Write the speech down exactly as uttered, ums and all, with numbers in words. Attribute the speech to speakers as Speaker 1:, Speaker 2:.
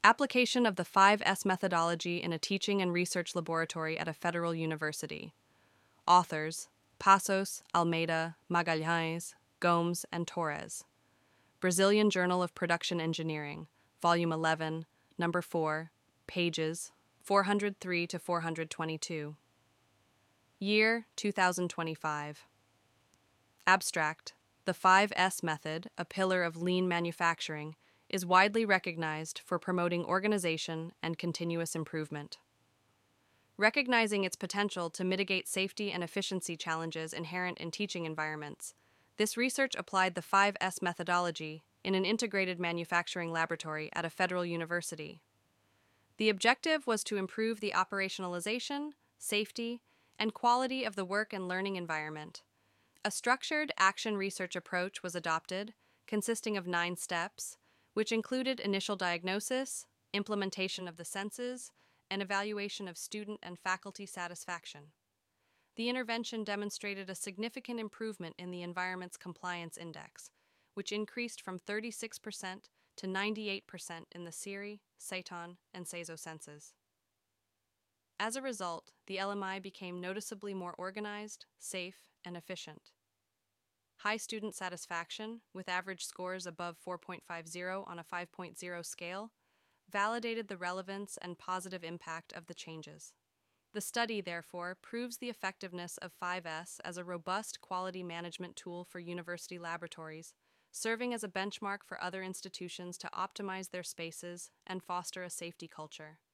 Speaker 1: Application of the five S methodology in a teaching and research laboratory at a federal university. Authors: Passos, Almeida, Magalhães, Gomes, and Torres. Brazilian Journal of Production Engineering, Volume eleven, Number four, pages four hundred three to four hundred twenty-two. Year two thousand twenty-five. Abstract: The five S method, a pillar of lean manufacturing, is widely recognized for promoting organization and continuous improvement. Recognizing its potential to mitigate safety and efficiency challenges inherent in teaching environments, this research applied the five S methodology in an integrated manufacturing laboratory at a federal university. The objective was to improve the operationalization, safety, and quality of the work and learning environment. A structured action research approach was adopted, consisting of nine steps, which included initial diagnosis, implementation of the senses, and evaluation of student and faculty satisfaction. The intervention demonstrated a significant improvement in the environment's compliance index, which increased from thirty-six percent to ninety-eight percent in the SIRI, SATON, and SESO senses. As a result, the L M I became noticeably more organized, safe, and efficient. High student satisfaction, with average scores above four point five zero on a five point zero scale, validated the relevance and positive impact of the changes. The study, therefore, proves the effectiveness of five S as a robust quality management tool for university laboratories, serving as a benchmark for other institutions to optimize their spaces and foster a safety culture.